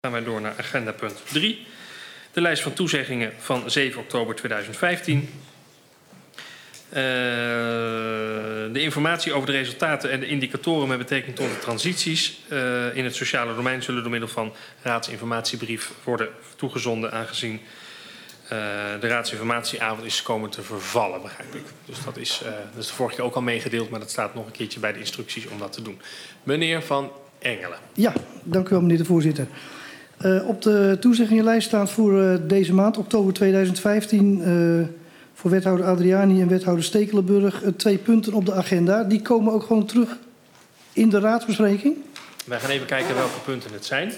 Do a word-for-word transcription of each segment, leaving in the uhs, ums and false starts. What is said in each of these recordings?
Dan gaan wij door naar agenda punt drie. De lijst van toezeggingen van zeven oktober tweeduizend vijftien. Uh, de informatie over de resultaten en de indicatoren met betrekking tot de transities uh, in het sociale domein zullen door middel van raadsinformatiebrief worden toegezonden, aangezien uh, de raadsinformatieavond is komen te vervallen, begrijp ik. Dus dat is, uh, dat is de vorige keer ook al meegedeeld, maar dat staat nog een keertje bij de instructies om dat te doen. Meneer Van Engelen. Ja, dank u wel, meneer de voorzitter. Uh, op de toezeggingenlijst staat voor uh, deze maand, oktober tweeduizend vijftien... Uh, voor wethouder Adriani en wethouder Stekelenburg uh, twee punten op de agenda. Die komen ook gewoon terug in de raadsbespreking. Wij gaan even kijken welke punten het zijn.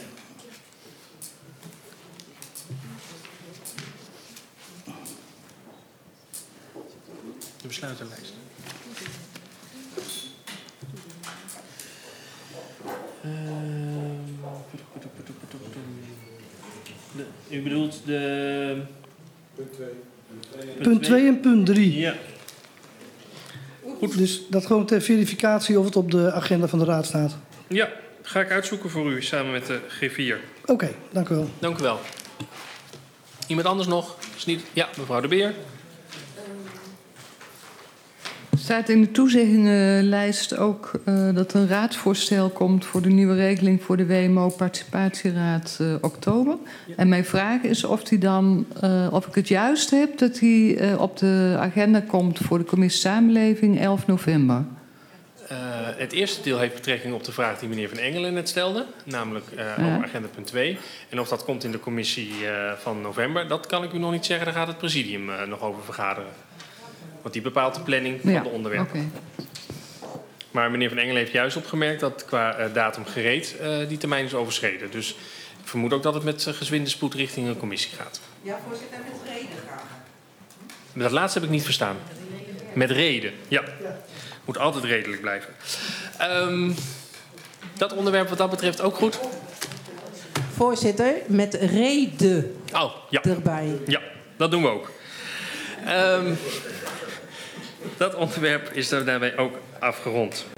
De besluitenlijst. Uh, de, u bedoelt de... Punt twee. Punt twee en punt drie. Ja. Goed. Dus dat gewoon ter verificatie of het op de agenda van de raad staat. Ja, ga ik uitzoeken voor u samen met de G vier. Oké, okay, dank u wel. Dank u wel. Iemand anders nog? Is niet... Ja, mevrouw De Beer. Er staat in de toezeggingenlijst ook uh, dat een raadsvoorstel komt voor de nieuwe regeling voor de W M O-participatieraad uh, oktober. Ja. En mijn vraag is of, die dan, uh, of ik het juist heb dat die uh, op de agenda komt voor de commissie Samenleving elf november. Uh, het eerste deel heeft betrekking op de vraag die meneer Van Engelen net stelde, namelijk uh, ja. over agenda punt twee. En of dat komt in de commissie uh, van november, dat kan ik u nog niet zeggen. Daar gaat het presidium uh, nog over vergaderen. Want die bepaalt de planning van ja, de onderwerpen. Okay. Maar meneer Van Engelen heeft juist opgemerkt dat qua uh, datum gereed uh, die termijn is overschreden. Dus ik vermoed ook dat het met uh, gezwinde spoed richting een commissie gaat. Ja, voorzitter, met reden graag. Dat laatste heb ik niet verstaan. Met reden, ja. Moet altijd redelijk blijven. Um, dat onderwerp wat dat betreft ook goed? Voorzitter, met reden oh, ja. erbij. Ja, dat doen we ook. Um, dat onderwerp is daarbij ook afgerond.